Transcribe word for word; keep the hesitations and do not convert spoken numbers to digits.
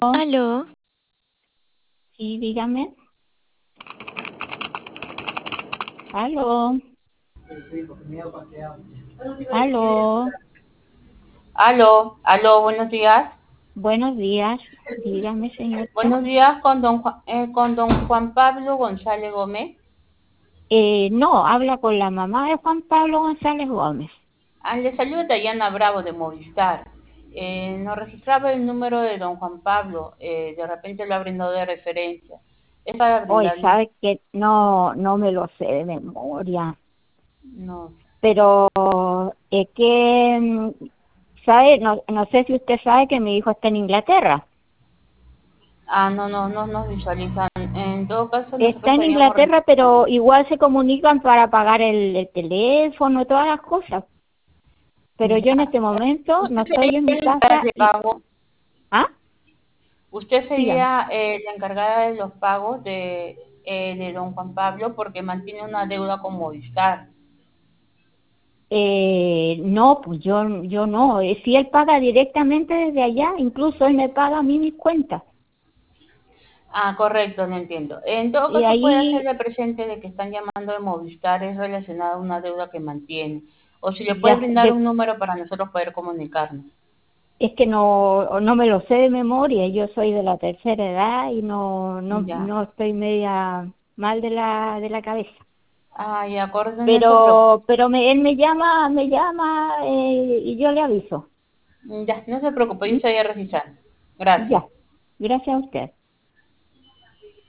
Aló, Sí, dígame. Aló, aló. Aló, aló, buenos días. Buenos días. Dígame, señorita. Buenos días con don Juan, eh, con don Juan Pablo González Gómez. Eh, no, habla con la mamá de Juan Pablo González Gómez. Ah, le saluda Dayana Bravo de Movistar. Eh, nos registraba el número de don Juan Pablo. Eh, de repente lo ha brindado de referencia. Es para Hoy, brindarle un... sabe que no, no me lo sé de memoria. No. Pero, es que, mm, ¿sabe? No, no sé si usted sabe que mi hijo está en Inglaterra. Ah, no, no, no nos visualizan. En todo caso, Está nosotros en estaríamos Inglaterra, pero registrando. igual se comunican para pagar el, el teléfono, todas las cosas. Pero yo en Ya. este momento no Usted estoy sería en mi la encargada casa de y... pago. ¿Ah? Usted Dígame. sería eh, la encargada de los pagos de, eh, de don Juan Pablo porque mantiene una deuda con Movistar. Eh, no, pues yo, yo no. Eh, Si él paga directamente desde allá, incluso él me paga a mí mis cuentas. Ah, correcto, no entiendo. En todo Y caso puede ahí hacerle presente de que están llamando de Movistar es relacionado a una deuda que mantiene. O si le puede ya, brindar de, un número para nosotros poder comunicarnos. es que no, no me lo sé de memoria. Yo soy de la tercera edad y no, no, Ya. no estoy media mal de la, de la cabeza. Ah, ya, correcto, no se preocupe. Pero, pero me, él me llama, me llama eh, y yo le aviso. Ya, no se preocupe, yo ¿Mm? estoy registrando. Gracias. Ya, gracias a usted.